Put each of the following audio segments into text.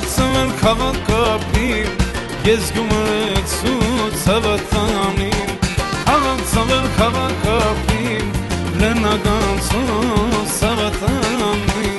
Քաղաքցվել քաղաքապին, ես գումեց ու ցավատանին Քաղաքցվել քաղաքապին, լենագանցու ցավատանին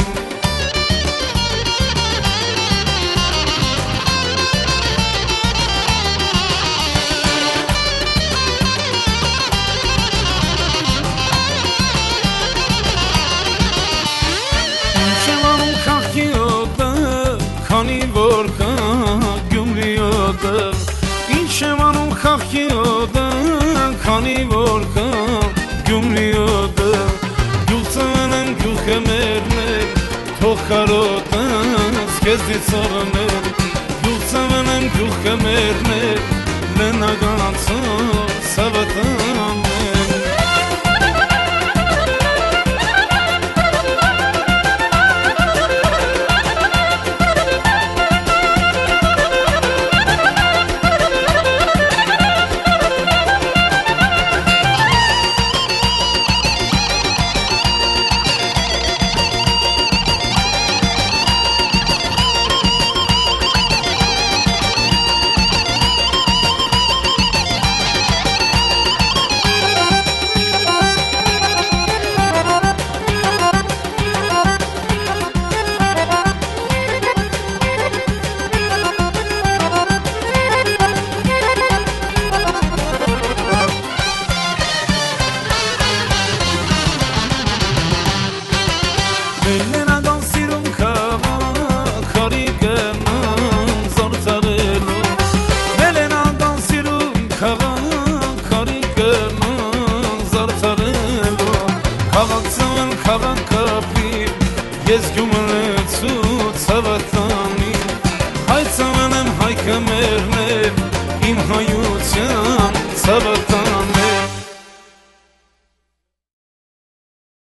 Քանի որ կա Գյումրիոդը Ինչ եմ անում խաղքիոդը Քանի որ կա Գյումրիոդը Գյուղ ծնեմ գյուղ կմերներ Թող կարոտս կեզ դիցորներ Գյուղ ծնեմ գյուղ կմերներ Լենագանցով սավատաներ Լենագան սիրում քաղաքարի կնան զորթարելու Լենագան սիրում քաղաքարի կնան զորթարելու Քաղաքցվել քաղաքապին, ես գումրեց ու ցավատանին Հայցանեմ հայ կմերներ, իմ հայության ցավատանին